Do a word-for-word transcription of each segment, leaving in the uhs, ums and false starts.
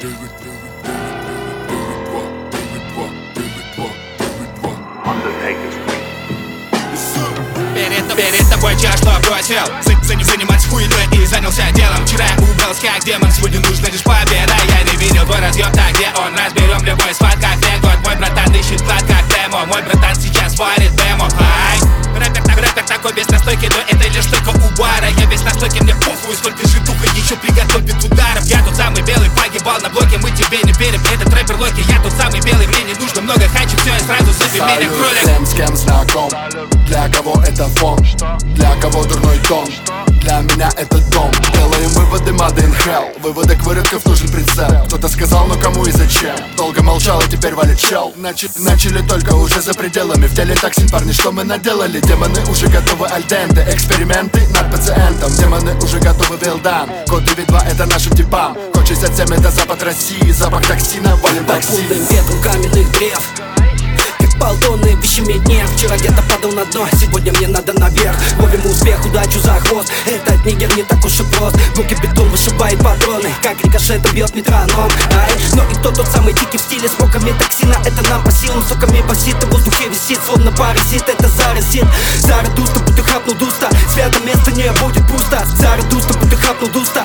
Перед, перед тобой чашу бросил Заниматься хуйней и занялся делом. Вчера убрался как демон, сегодня нужна лишь победа. Я не видел твой разъем, так где он? Разберем любой спад как век. Мой братан ищет клад как демо. Мой братан сейчас варит демо. Ай, рэпер, так, рэпер такой без настойки, но это лишь только у бара. Я без настойки, мне похуй, сколько житуха еще приготовит ударов. Я тот самый белый, погибал на блоке, мы тебе не верим. Этот рэпер Локи, я тот самый белый, мне не нужно много хачек, все, я сразу зови меня кролик. Всем, с кем знаком, для кого это фон, для кого дурной тон, для меня это дом. Делаем выводы, made in hell. Выводок выродков нужен прицел. Кто-то сказал, но кому и зачем? Долго молчал, и теперь валит чел. Начали, начали только уже за пределами. В теле токсин, парни, что мы наделали? Демоны уже готовы альденте. Эксперименты над пациентом. Демоны уже готовы велдан. Код девять два это нашим типам. Код шестьдесят семь это запад России. Запах токсина, валим такси. Под лунным ветром каменных древ, как полтонны вещи нет. Вчера где-то падал на дно, сегодня мне надо наверх. Ловим успех, удачу за хвост. Этот нигер не так уж и прост. Блоки бетон вышибает патроны, как рикошетом бьет метроном. Ай, но и кто тот самый дикий в стиле с блоками токсина. Это нам по силам, соками басит, в воздухе висит, словно паразит. Это заразит, зарадуста, будто хапнул дуста. Свято место не будет пусто. Зарадуста, будто хапнул дуста.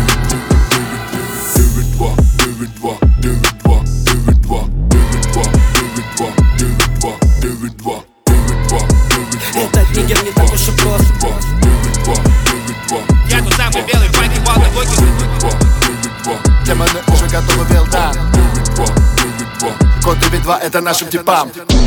Этот нигер не так уж и прост. Я тот самый белый, погибал на блоке. Демоны уже готовы велдан. Код девять два это нашим типам.